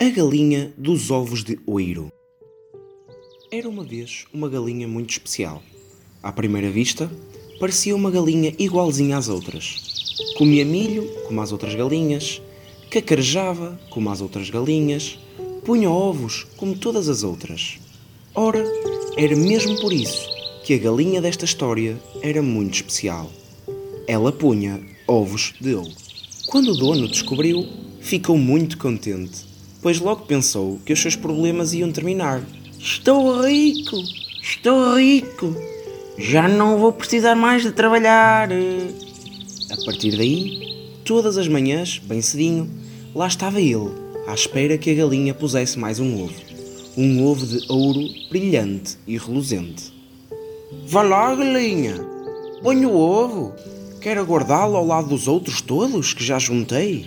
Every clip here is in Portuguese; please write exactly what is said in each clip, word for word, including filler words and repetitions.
A galinha dos ovos de ouro. Era uma vez uma galinha muito especial. À primeira vista, parecia uma galinha igualzinha às outras. Comia milho, como as outras galinhas, cacarejava, como as outras galinhas, punha ovos, como todas as outras. Ora, era mesmo por isso que a galinha desta história era muito especial. Ela punha ovos de ouro. Quando o dono descobriu, ficou muito contente, pois logo pensou que os seus problemas iam terminar. Estou rico, estou rico, já não vou precisar mais de trabalhar. A partir daí, todas as manhãs, bem cedinho, lá estava ele, à espera que a galinha pusesse mais um ovo. Um ovo de ouro brilhante e reluzente. Vá lá, galinha, põe o ovo. Quero guardá-lo ao lado dos outros todos que já juntei.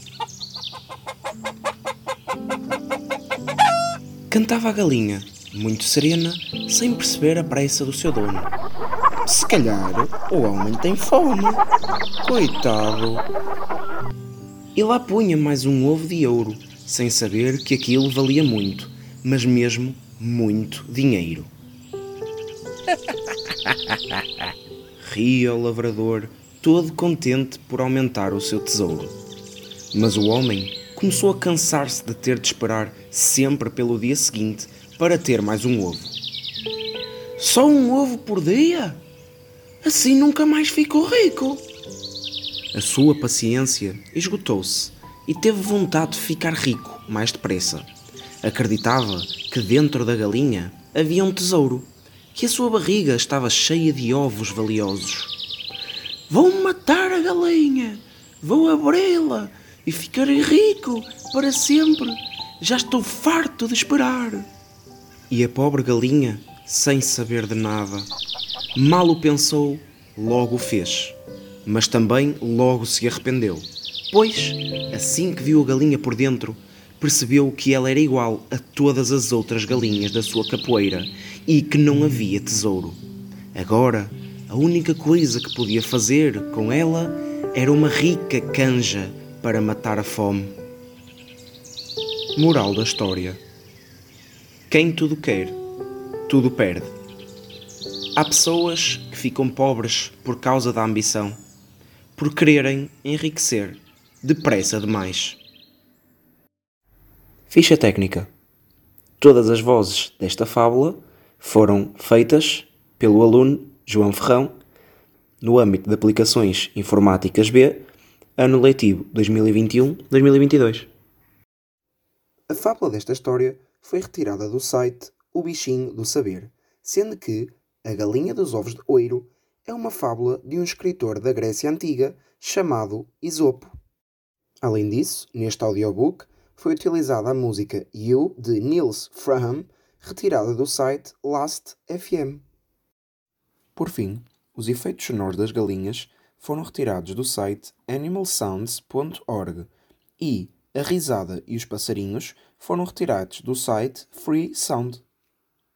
Cantava a galinha, muito serena, sem perceber a pressa do seu dono. Se calhar o homem tem fome. Coitado. E lá punha mais um ovo de ouro, sem saber que aquilo valia muito, mas mesmo muito dinheiro. Ria o lavrador, todo contente por aumentar o seu tesouro. Mas o homem começou a cansar-se de ter de esperar sempre pelo dia seguinte para ter mais um ovo. Só um ovo por dia? Assim nunca mais ficou rico. A sua paciência esgotou-se e teve vontade de ficar rico mais depressa. Acreditava que dentro da galinha havia um tesouro, que a sua barriga estava cheia de ovos valiosos. Vou matar a galinha, vou abri-la e ficarei rico para sempre. Já estou farto de esperar. E a pobre galinha, sem saber de nada, mal o pensou, logo o fez. Mas também logo se arrependeu, pois, assim que viu a galinha por dentro, percebeu que ela era igual a todas as outras galinhas da sua capoeira e que não havia tesouro. Agora, a única coisa que podia fazer com ela era uma rica canja para matar a fome. Moral da história: quem tudo quer, tudo perde. Há pessoas que ficam pobres por causa da ambição, por quererem enriquecer depressa demais. Ficha técnica: todas as vozes desta fábula foram feitas pelo aluno João Ferrão, no âmbito de aplicações informáticas B, ano letivo dois mil e vinte e um dois mil e vinte e dois. A fábula desta história foi retirada do site O Bichinho do Saber, sendo que A Galinha dos Ovos de Ouro é uma fábula de um escritor da Grécia Antiga chamado Esopo. Além disso, neste audiobook foi utilizada a música You de Niels Fraham, retirada do site Last F M. Por fim, os efeitos sonoros das galinhas foram retirados do site animal sounds ponto org e a risada e os passarinhos foram retirados do site Free Sound.